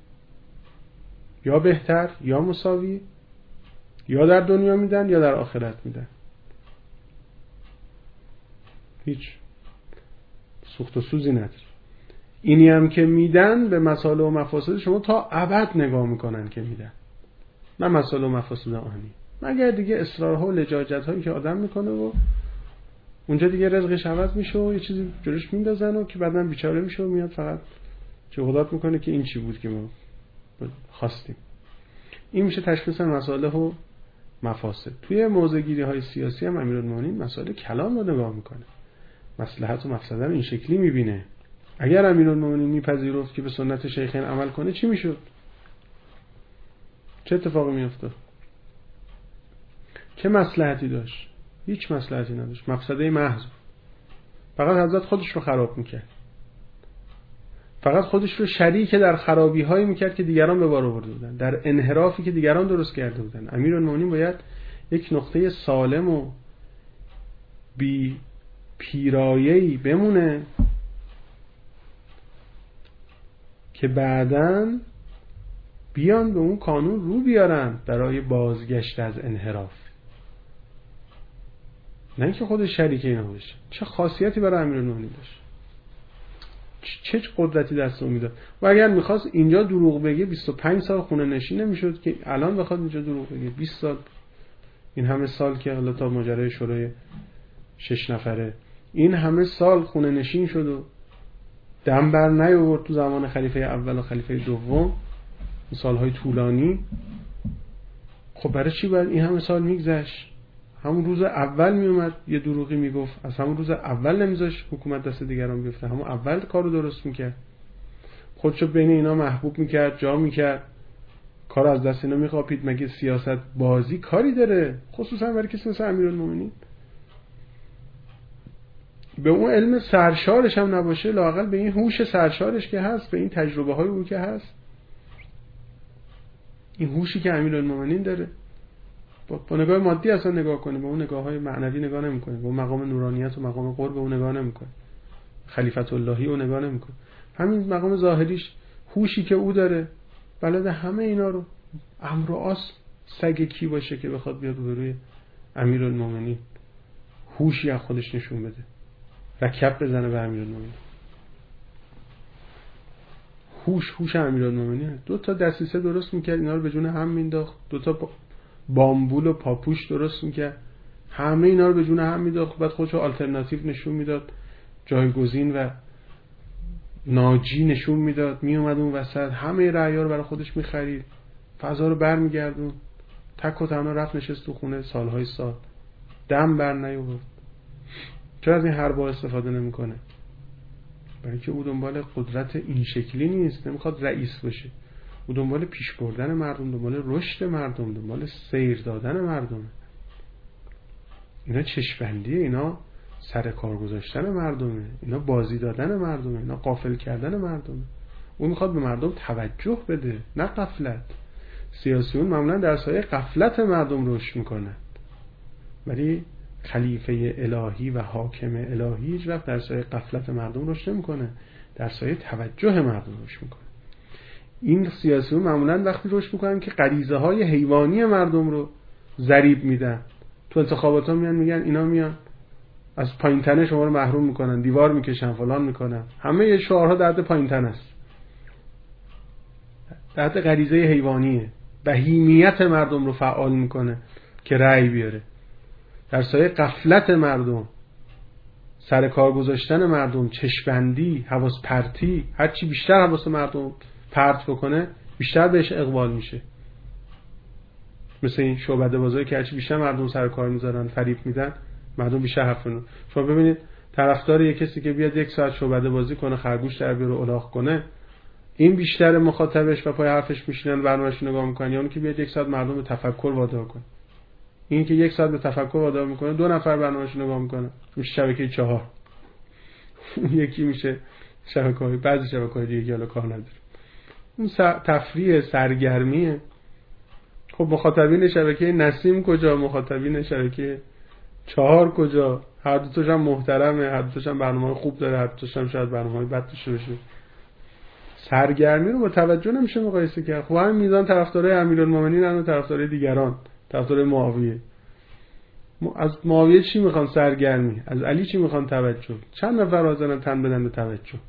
یا بهتر یا مساوی، یا در دنیا میدن یا در آخرت میدن. هیچ سوخت و سوزی نداره. اینی هم که میدن به مسائل و مفاسد شما تا ابد نگاه میکنن که میدن، نه مسائل و مفاسد آنی، مگر دیگه اصرارها و لجاجت هایی که آدم میکنه و اونجا دیگه رزقش عوض میشه و یه چیزی جلوش میندازن و که بعدن بیچاره میشه و میاد فقط جهودات میکنه که این چی بود که ما خواستیم. این میشه تشخیص مسائل و مفاسد. توی موضع‌گیری های سیاسی هم امیرالمومنین مسائل کلام رو نگاه میکنه، مصلحت و مفسده رو این شکلی میبینه. اگر امیرالمومنین میپذیرفت که به سنت شیخین عمل کنه چی میشد؟ چه اتفاقی میافتاد؟ چه مصلحتی داشت؟ هیچ مصلحتی نداشت، مفسده محض. فقط حضرت خودش رو خراب میکرد، فقط خودش رو شریک در خرابی هایی میکرد که دیگران به بار آورده بودن، در انحرافی که دیگران درست کرده بودن. امیرالمومنین باید یک نقطه سالم و بی پیرایه‌ای بمونه که بعداً بیان به اون کانون رو بیارن برای بازگشت از انحراف. نه اینکه خودش شریک اینا باشه. چه خاصیتی برای امیرالمومنین داشت، چه قدرتی دست اون میداد. و اگر میخواست اینجا دروغ بگه 25 سال خونه نشین نمیشد که الان بخواد اینجا دروغ بگه. 20 سال، این همه سال که حالا تا ماجرای شورای 6 نفره این همه سال خونه نشین شد و دم بر نیاورد تو زمان خلیفه اول و خلیفه دوم، سالهای طولانی. خب برای چی باید این همه سال میگذشت؟ همون روز اول میومد یه دروغی میگفت، از همون روز اول نمیذاش حکومت دست دیگران بیفته، همون اول کارو درست میکرد، خودشو بین اینا محبوب میکرد، جا میکرد، کار از دست اینا میخواپید. مگه سیاست بازی کاری داره؟ خصوصا برای کسی مثل امیرالمومنین. به اون علم سرشارش هم نباشه، لااقل به این هوش سرشارش که هست، به این تجربه های او که هست، این هوشی که امیرالمومنین داره، با نگاه مادی اصلا نگاه کنه، با اون نگاه های معنوی نگاه نمیکنه، با اون مقام نورانیت و مقام قرب اون نگاه نمیکنه، خلیفت اللهی اون نگاه نمیکنه. همین مقام ظاهریش، هوشی که او داره، بلد همه اینا رو. امر و آس سگ کی باشه که بخواد بیاد روی امیرالمومنین هوشی از خودش نشون بده، رکب بزنه به امیرالمومنین. هوش امیرالمومنین. 2 تا دسیسه درست میکرد، اینا رو به جون هم مینداخت. 2 تا بامبول و پاپوش درست میکرد، همه اینا رو به جون هم مینداخت. بعد خودشو آلترناتیو نشون میداد، جایگزین و ناجی نشون میداد. میومد اون وسط همه رعیا رو برای خودش میخرید، فضا رو برمیگردون. تک و تنها رفت نشست تو خونه سالهای سال، دم بر نیاورد. چرا از این حربا استفاده نمیکنه؟ برای که او دنبال قدرت این شکلی نیست، نمیخواد رئیس باشه. او دنبال پیش بردن مردم، دنبال رشد مردم، دنبال سیر دادن مردم. اینا چشم‌بندیه، اینا سر کار گذاشتن مردمه، اینا بازی دادن مردمه، اینا غافل کردن مردمه. او میخواد به مردم توجه بده، نه غفلت. سیاسیون معمولا در سایه غفلت مردم رشد میکنن، ولی خلیفه الهی و حاکم الهی هیچ وقت در سایه غفلت مردم رشد نمیکنه، در سایه توجه مردم رشد میکنه. این سیاسیون معمولا وقتی رشد میکنن که غریزه های حیوانی مردم رو ضریب میدن. تو انتخابات ها میگن اینا میان از پایین تنه شما رو محروم میکنن، دیوار میکشن، فلان میکنن. همه شعارها در حد پایین تن است، در حد غریزه حیوانیه. بهیمیت مردم رو فعال میکنه که رأی بیاره. در سایه غفلت مردم، سر کار گذاشتن مردم، چشم‌بندی، حواس پرتی، هرچی بیشتر حواس مردم پرت بکنه بیشتر بهش اقبال میشه. مثل این شعبده بازایی که هرچی بیشتر مردم سر کار میذارن، فریب میدن، مردم بیشتر حرف میزنن. شما ببینید طرفدار یک کسی که بیاد 1 ساعت شعبده بازی کنه، خرگوش در بیاره، الاغ کنه، این بیشتر مخاطبش و پای حرفش میشینن، برنامه‌اش نگاه میکنن، یا اون که بیاد 1 ساعت مردم به تفکر وادار کنه. این که 1 ساعت به تفکر وادار میکنه، 2 نفر برنامه‌اش نگاه میکنه، میشه شبکه 4. یکی میشه شبکه‌های، بعضی شبکه‌های دیگه حالا کار نداره. اون تفریح، سرگرمیه. خب مخاطبین شبکه نسیم کجا؟ مخاطبین شبکه 4 کجا؟ هر دو تاش هم محترمه، هر دو تاش هم برنامه‌های خوب داره، هر دو تاش هم شاید برنامه‌های بد داشته باشه. سرگرمی رو با توجه نمیشه مقایسه کرد. خب همین میزان طرفدارای امیرالمومنین و طرفدارای دیگران، طرفدارای معاویه. از معاویه چی میخوان؟ سرگرمی. از علی چی میخوان؟ توجه. چند نفر حاضرن تن بدن به توجه؟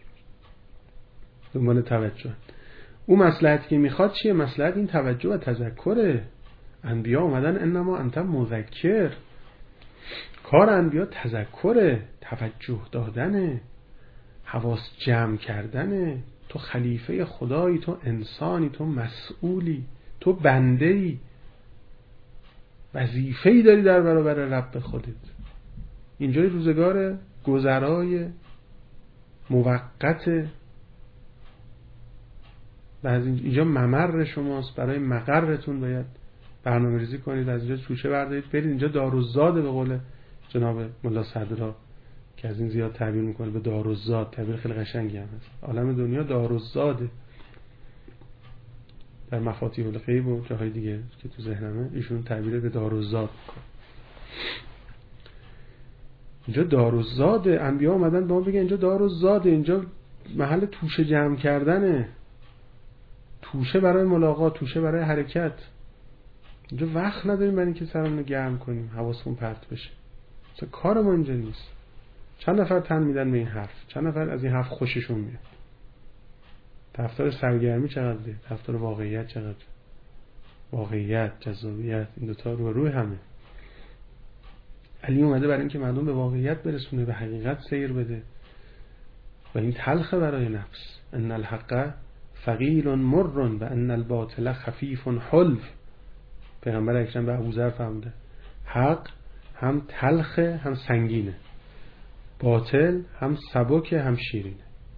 دنبال توجه. اون مصلحتی که میخواد چیه؟ مصلحت این توجه و تذکره. انبیا اومدن انما انت مذکر. کار انبیا تذکره، توجه دادنه، حواس جمع کردنه. تو خلیفه خدایی، تو انسانی، تو مسئولی، تو بنده‌ای، وظیفه‌ای داری در برابر رب خودت. اینجای روزگار گذرای موقت و از اینجا ممر شماست، برای مقرتون باید برنامه ریزی کنید، از اینجا توشه بردارید برید اینجا دارالزاده. به قول جناب ملا صدرا که از این زیاد تعبیر میکنه به دارالزاد، تعبیر خیلی قشنگی هم هست. عالم دنیا دارالزاده. در مفاتیح الغیب و جاهای دیگه که تو ذهنمه ایشون تعبیر به دارالزاد میکنه. اینجا دارالزاد، انبیا اومدن به ما بگن اینجا دارالزاد، اینجا محل توشه جمع کردنه، توشه برای ملاقات، توشه برای حرکت. اینجا وقت نداریم برای اینکه سرمون گرم کنیم، حواسمون پرت بشه. مثلا کار ما اینجا نیست. چند نفر تن میدن به این حرف؟ چند نفر از این حرف خوششون میاد؟ طرفدار سرگرمی چقدره؟ طرفدار واقعیت چقدره؟ واقعیت، جذابیت، این دوتا رو روی همه. علی اومده برای اینکه مردم به واقعیت برسونه، به حقیقت سیر بده و این تلخه برای نفس. ان الحق ثقیل مر و ان الباطل خفیف حلو. پیغمبر اکرم به ابوذر فرموده حق هم تلخه هم سنگینه، باطل هم سبکه هم شیرینه.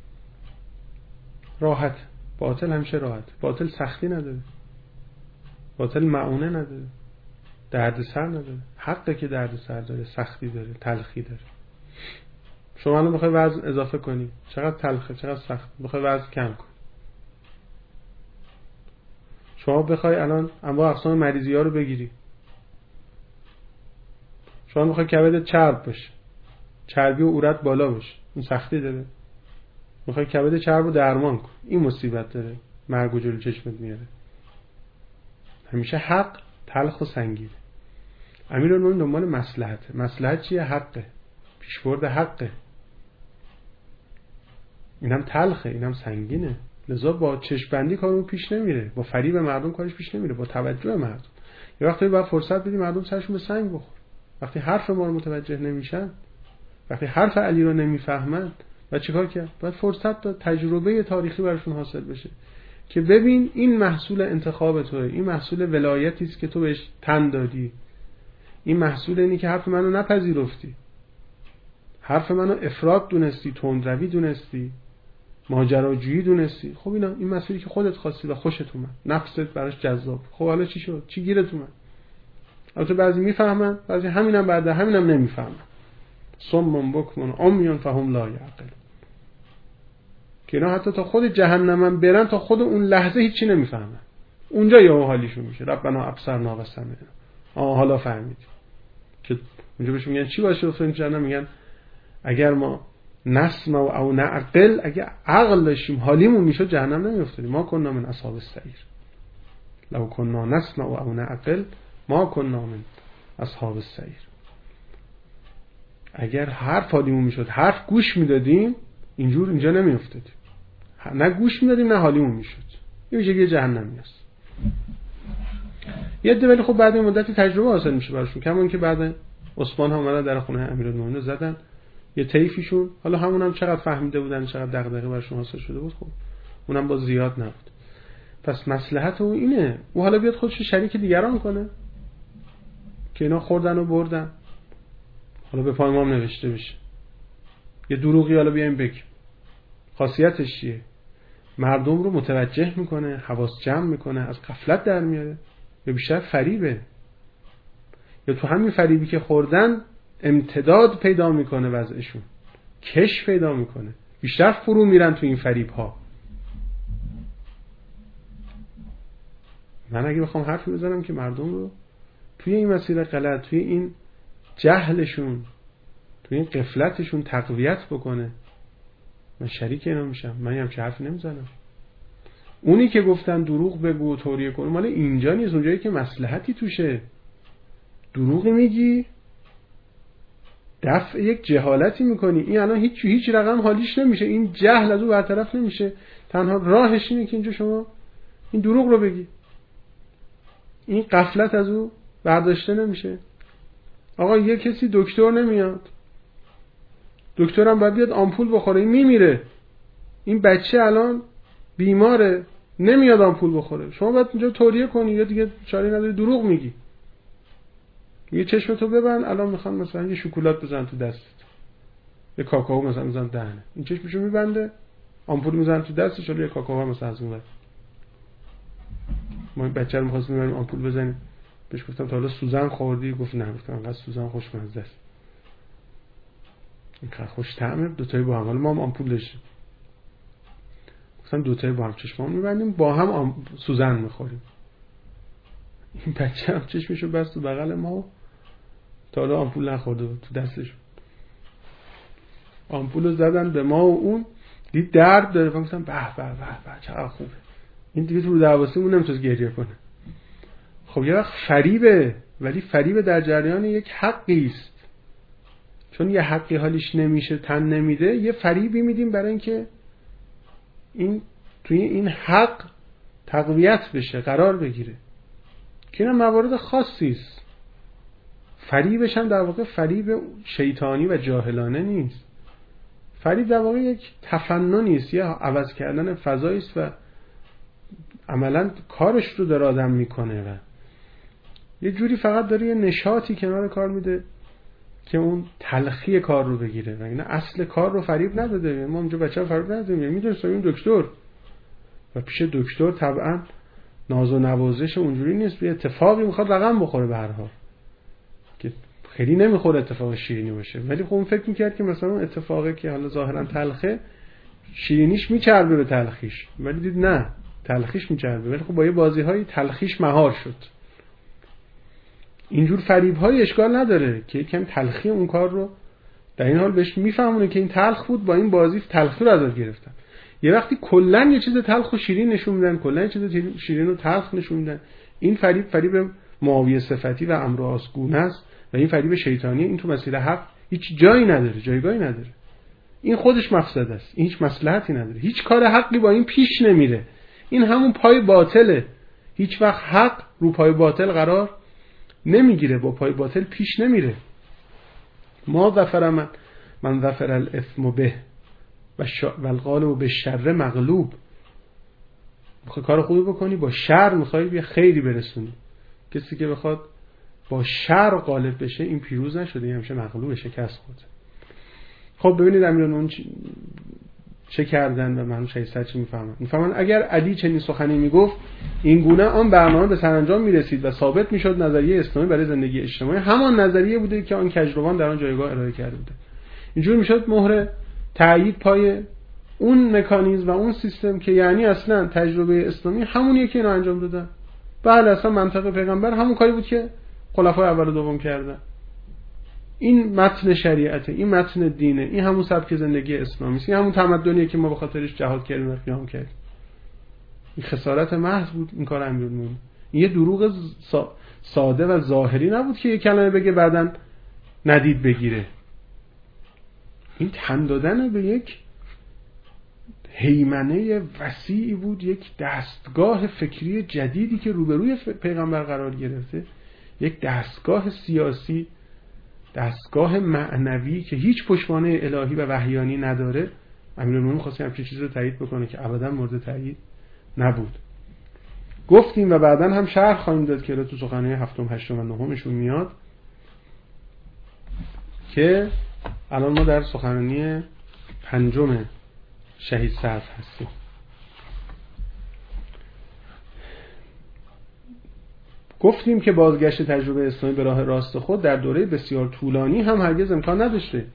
راحت، باطل همیشه راحت. باطل سختی نداره، باطل معونه نداره، دردسر نداره. حقه که دردسر داره، سختی داره، تلخی داره. شما الان بخوای وزن اضافه کنی، چقدر تلخه، چقدر سخت. بخوای وزن کم کن. شما بخوای الان انواع اقسام مریضی ها رو بگیری، شما بخوای کبدت چرب باشه، چربی و عورت بالا باشه، این سختی داره. میخوای کبد چرب رو درمان کن، این مصیبت داره، مرگ و جلو چشمت میاره. همیشه حق تلخ و سنگینه. امیرالمومنین دنبال مصلحته. مصلحت چیه؟ حقه، پیشبرد حقه. اینم تلخه، اینم سنگینه. لذا با چشم‌بندی کارو پیش نمیره، با فریب مردم کارش پیش نمیره، با توجه مردم. یه وقتی باید فرصت بدی مردم سرشون به سنگ بخور. وقتی حرف ما رو متوجه نمیشن، وقتی حرف علی رو نمیفهمن، و چیکار کرد؟ باید فرصت داد، تجربه تاریخی براشون حاصل بشه که ببین این محصول انتخاب توئه، این محصول ولایتی است که تو بهش تن دادی، این محصول اینی که حرف منو نپذیرفتی، حرف منو افراط دونستی، تندروی دونستی، ماجراجویی دونستی. خب اینا این مسئله که خودت خواستی و خوشت اومد، نفست براش جذاب. خب حالا چی شد؟ چی گیرت اومد؟ البته بعضی میفهمن، بعضی همینم بعد همینم نمیفهمن. صم بکم عمی فهم لا یعقلون. که اینا حتی تا خود جهنم برن، تا خود اون لحظه هیچی نمیفهمن. اونجا یه حالیشون میشه ربنا ابصرنا و سمعنا. حالا فهمید که اونجا بهش میگن چی باشه افتادیم جهنم؟ میگن اگر ما نسمع او نعقل، اگر عقل داشتیم حالیمون میشد جهنم نمیافتادیم. ما کنا من اصحاب السعیر لو کنا نسمع او نعقل ما کنا من اصحاب السعیر. اگر حرف حالیمون میشد، حرف گوش میدادیم، اینجور اینجا نمیافتادیم. نه گوش میدادیم نه حالیمون میشد. این ویژگی جهنمی است. یه عده ولی خب بعد این مدتی تجربه حاصل میشه براشون، کما اینکه بعد عثمان ها اومدن در خونه امیرالمومنین زدن، یه طیفیشون، حالا همون هم چقدر فهمیده بودن، چقدر دغدغه براشون حاصل شده بود، خب اونم با زیاد نبود. پس مصلحت اون اینه، او حالا بیاد خودش شریک دیگران کنه که اینا خوردن و بردن، حالا به پای ما هم نوشته بشه. یه دروغی حالا بیایم بگیم. خاصیتش چیه؟ مردم رو متوجه میکنه، حواس جمع میکنه، از غفلت در میاره، یا بیشتر فریبه، یا تو همین فریبی که خوردن امتداد پیدا میکنه وضعشون، کش پیدا میکنه، بیشتر فرو میرن تو این فریب ها. من اگه بخوام حرفی بزنم که مردم رو توی این مسیر غلط، توی این جهلشون، توی این غفلتشون تقویت بکنه، من شریک اینا میشم. من هم چه حرفی نمیزنم. اونی که گفتن دروغ بگو و توریه کن، مال اینجا نیست، اونجایی که مصلحتی توشه. دروغی میگی، دفع یک جهالتی میکنی، این الان هیچ رقم حالیش نمیشه، این جهل از او برطرف نمیشه. تنها راهش اینه که اینجا شما این دروغ رو بگی، این غفلت از او برداشته نمیشه. آقا یه کسی دکتر نمیاد، دکترم باید بیاد آمپول بخوره، این میمیره. این بچه الان بیماره نمیاد آمپول بخوره، شما باید اینجا توریه کنی، یا دیگه چاره نداری، دروغ میگی. یه چشمتو ببند، الان میخوان مثلا یه شکلات بزن تو دستت، یه کاکائو مثلا بزن دهنه، این چشمشو میبنده، آمپول میزنه تو دستش، یه کاکائو مثلا از اون ور. ما بچه رو می‌خواستیم بریم آمپول بزنیم، بهش گفتم تا حالا سوزن خوردی؟ گفت نه. گفتم انقدر سوزن خوشمزه است، این خوش طعمه، دو تایی با هم. حالا ما هم آمپول داشتیم، مثلا دوتایی با هم چشمام میبندیم، با هم سوزن میخوریم. این بچه هم چشمشو بست تو بغل ما، تا حالا آمپول نخورده بود تو دستشون، آمپولو زدن به ما و اون دید درد داره، فهمیدم به به به به چقدر خوبه، این دیگه تو درواسیمون نمیتونه گریه کنه. خب یه وقت فریبه، ولی فریبه در جریان یک حقی است، چون یه حقی حالیش نمیشه، تن نمیده، یه فریبی میدیم برای اینکه این توی این حق تقویت بشه، قرار بگیره، که اینا موارد خاصی است. فریبش هم در واقع فریب شیطانی و جاهلانه نیست، فریب در واقع یک تفننی است، یا عوض کردن فضایی است و عملا کارش رو داره آدم میکنه و یه جوری فقط داره یه نشاطی کنار کار میده که اون تلخی کار رو بگیره، و اینا اصل کار رو فریب نداده. ما اونجا بچه‌ها فریب ندادیم، میدونستم این دکتر و پیش دکتر طبعا ناز و نوازش اونجوری نیست، به اتفاقی میخواد رقم بخوره به هر حال، که خیلی نمیخوره اتفاق شیرینی باشه، ولی خب اون فکر میکرد که مثلا اون اتفاقی که حالا ظاهرا تلخه شیرینیش میچربه به تلخیش، ولی دید نه تلخیش میچربه، ولی خب با یه بازی‌های تلخیش مهار شد. اینجور فریب‌های اشکال نداره که یکم تلخی اون کار رو در این حال بهش میفهمونه که این تلخ بود، با این بازی تلخی رو ازت گرفتن. یه وقتی کلا یه چیز تلخ و شیرین نشون میدن، کلا یه چیز شیرین و تلخ نشون میدن، این فریب معاویه صفتی و امر آسگونه است و این فریب شیطانی. این تو مسیر حق هیچ جایی نداره، جایگاهی نداره، این خودش مفسده است، این هیچ مصلحتی نداره، هیچ کار حقی با این پیش نمیره، این همون پای باطله، هیچ وقت حق رو پای باطل قرار نمیگیره، با پای باطل پیش نمیره. ما ظفر من ظفر الاثم به و الغالب بالشر مغلوب. میخوای کار خوبی بکنی، با شر میخوای بیا خیری برسونی. کسی که بخواد با شر غالب بشه این پیروز نشده، این همیشه مغلوب، شکست خورده. خب ببینید امیرالمومنین چه کردن و من شایسته چی میفهمن اگر علی چنین سخنی میگفت این گونه آن برنامه به سرانجام میرسید و ثابت میشد نظریه اسلامی برای زندگی اجتماعی همان نظریه بوده که آن کجروان در آن جایگاه ارائه کرده بوده. اینجور میشد مهر تایید پای اون مکانیزم و اون سیستم که یعنی اصلا تجربه اسلامی همونیه که اینا انجام دادن. بله اصلا منطق پیغمبر همون کاری بود که خلفای اول و دوم کردن. این متن شریعته، این متن دینه، این همون سبک زندگی اسلامی است، این همون تمدنیه که ما به خاطرش جهاد کردیم و قیام کردیم. این خسارت محض بود این کار امیرالمومنین. این یه دروغ ساده و ظاهری نبود که یه کلمه بگه بعدن ندید بگیره. این تن دادن به یک هیمنه وسیعی بود، یک دستگاه فکری جدیدی که روبروی پیغمبر قرار گرفته، یک دستگاه سیاسی، دستگاه معنوی که هیچ پشتوانه الهی و وحیانی نداره. امیرالمومنین خواست همچین چیزی رو تایید بکنه که ابدا مورد تایید نبود. گفتیم و بعداً هم شرح خواهیم داد که تو سخنرانی هفتم، هشتم و نهمشون میاد که الان ما در سخنرانی پنجم شهید صدر هستیم. گفتیم که بازگشت تجربه اسلامی به راه راست خود در دوره بسیار طولانی هم هرگز امکان نداشته.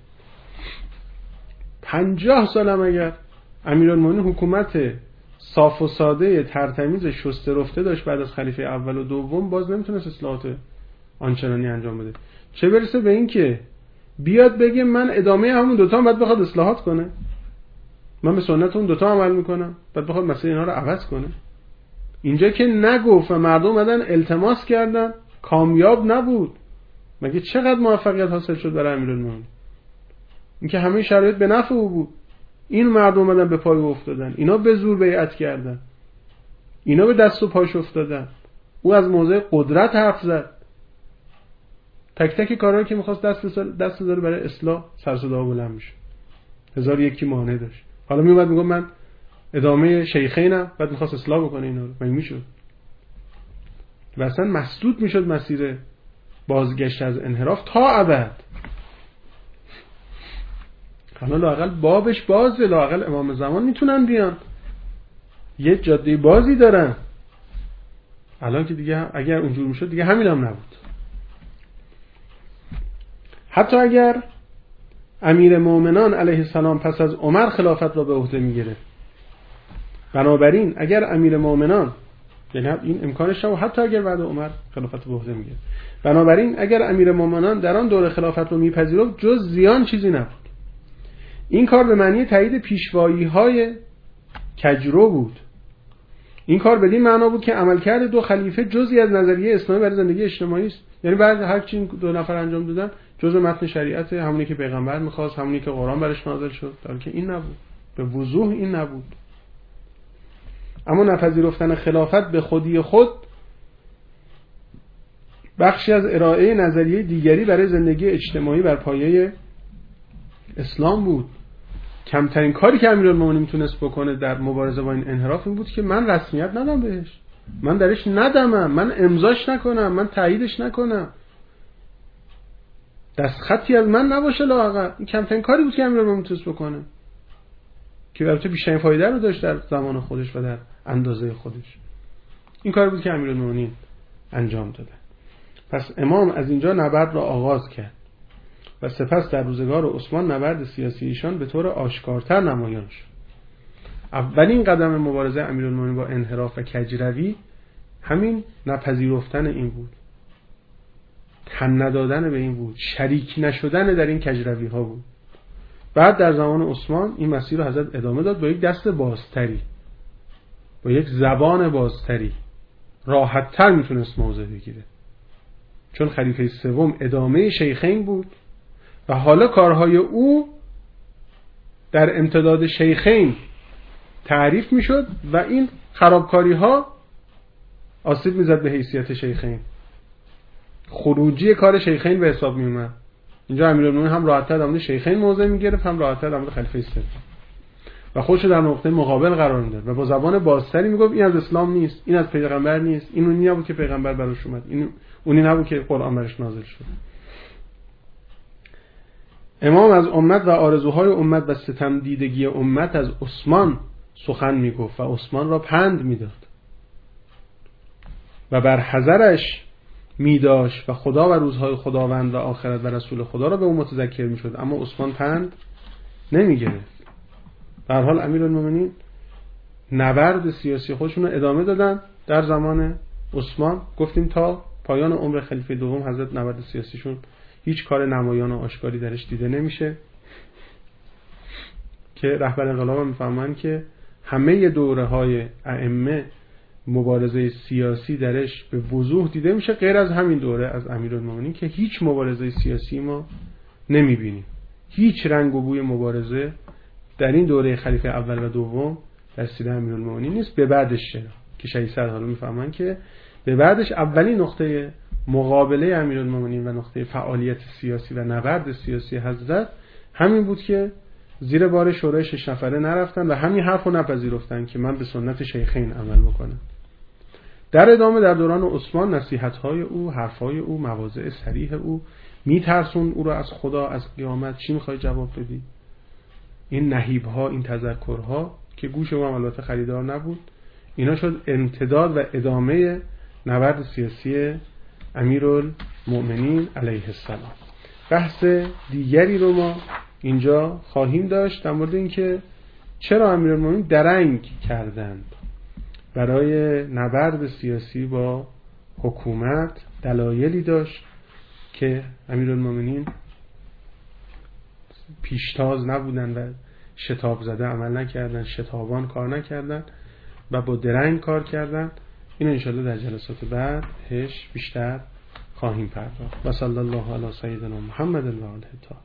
50 سال هم اگر امیرالمومنین حکومت صاف و ساده ترتمیز شسته رفته داشت بعد از خلیفه اول و دوم، باز نمیتونست اصلاحات آنچنانی انجام بده. چه برسه به این که بیاد بگه من ادامه همون دوتا هم بعد بخواد اصلاحات کنه، من به سنت اون دوتا عمل میکنم بعد بخواد مسئله اینا رو عوض کنه. اینجا که نگفت و مردم اومدن التماس کردن، کامیاب نبود. مگه چقدر موفقیت حاصل شد برای امیرالمومنین؟ اینکه همه شرایط به نفع او بود. این مردم اومدن به پای افتادن، اینا به زور بیعت کردن، اینا به دست و پاش افتادن، او از موضع قدرت حرف زد، تک تک کارهایی که می‌خواست دست بذاره برای اصلاح سر صدا بلند میشه. 1001 مانع داشت. حالا میومد میگم من ادامه شیخینم، بعد می‌خواست اصلاح بکنه اینا رو، مگه میشد؟ و اصلا مسدود میشد مسیر بازگشت از انحراف تا ابد. حالا لااقل بابش بازه، لااقل امام زمان میتونن بیان، یه جاده بازی دارن. الان که دیگه اگر اونجور میشد دیگه همین هم نبود. حتی اگر امیر مومنان علیه السلام پس از عمر خلافت را به عهده میگیره، بنابراین اگر امیر مومنان، یعنی این امکانش نبود حتی اگر بعد عمر خلافت به عهده میگیره، بنابراین اگر امیر مومنان در آن دوره خلافت رو میپذیرفت جز زیان چیزی نبود. این کار به معنی تایید پیشوایی‌های کجرو بود. این کار بدین معنا بود که عملکرد دو خلیفه جزئی از نظریه اسلامی برای زندگی اجتماعی است. یعنی بعد هر چی دو نفر انجام دادن جزء متن شریعت، همونی که پیغمبر می‌خواست، همونی که قرآن برش نازل شد، در حالی که این نبود. به وضوح این نبود. اما نپذیرفتن خلافت به خودی خود بخشی از ارائه نظریه دیگری برای زندگی اجتماعی بر پایه اسلام بود. کمترین کاری که امیرالمومنین میتونست بکنه در مبارزه با این انحراف این بود که من رسمیت ندم بهش، من درش ندمم، من امضاش نکنم، من تاییدش نکنم، دستخطی از من نباشه لااقل. این کمترین کاری بود که امیرالمومنین میتونست بکنه که البته بیشترین فایده رو داشت در زمان خودش و در اندازه خودش. این کاری بود که امیرالمومنین انجام داده. پس امام از اینجا نبرد را آغاز کرد و سپس در روزگار عثمان نبرد سیاسی ایشان به طور آشکارتر نمایان شد. اولین قدم مبارزه امیرالمومنین با انحراف و کجروی همین نپذیرفتن این بود، تن ندادن به این بود، شریک نشدن در این کجروی ها بود. بعد در زمان عثمان این مسیر رو حضرت ادامه داد با یک دست بازتری، با یک زبان بازتری، راحت‌تر میتونست موضع بگیره، چون خلیفه سوم ادامه شیخین بود و حالا کارهای او در امتداد شیخین تعریف میشد و این خرابکاری ها آسیب میزد به حیثیت شیخین، خروجی کار شیخین به حساب میومد. اینجا امیرالمومنین هم راحت‌تر در مورد شیخین موضع میگرفت، هم راحت‌تر در مورد خلیفه سوم و خودش رو در نقطه مقابل قرار میداد و با زبان بازتری میگفت این از اسلام نیست، این از پیغمبر نیست، این اونی نبود که پیغمبر براش اومد، این اونی نبود که قرآن براش نازل شد. امام از امت و آرزوهای امت و ستم دیدگی امت از عثمان سخن میگفت و عثمان را پند میداد و بر حذرش میداشت و خدا و روزهای خداوند و آخرت و رسول خدا را به اون متذکر میشد، اما عثمان پند نمیگرفت. به هر حال امیرالمومنین نبرد سیاسی خودشون رو ادامه دادن در زمان عثمان. گفتیم تا پایان عمر خلیفه دوم حضرت نبرد سیاسیشون هیچ کار نمایان و آشکاری درش دیده نمیشه که رهبر انقلاب میفهمن که همه دوره های ائمه مبارزه سیاسی درش به وضوح دیده میشه، غیر از همین دوره از امیرالمومنین که هیچ مبارزه سیاسی ما نمیبینیم، هیچ رنگ و بوی مبارزه در این دوره خلیفه اول و دوم در سیره امیرالمومنین نیست. به بعدش چرا که شیخ صدر حالا میفهمن که به بعدش اولین نقطه مقابله امیرالمومنین و نقطه فعالیت سیاسی و نبرد سیاسی حضرت همین بود که زیر بار شورای 6 نفره نرفتن و همین حرف رو نپذیرفتن که من به سنت شیخین عمل بکنم. در ادامه در دوران عثمان نصیحت‌های او، حرف‌های او، مواضع صریح او میترسون او رو از خدا، از قیامت. چی میخوای جواب بدی؟ این نهیب‌ها، این تذکرها که گوش ما البته خریدار نبود، اینا شد امتداد و ادامه نبرد سیاسی امیرالمومنین علیه السلام. بحث دیگری رو ما اینجا خواهیم داشت در مورد اینکه چرا امیرالمومنین درنگ کردند برای نبرد سیاسی با حکومت. دلایلی داشت که امیرالمومنین پیشتاز نبودن و شتاب زده عمل نکردن، شتابان کار نکردن و با درنگ کار کردن. این انشاءالله در جلسات بعدش بیشتر خواهیم پرداخت. و صلی الله علی سیدنا محمد و آله الطاهرین.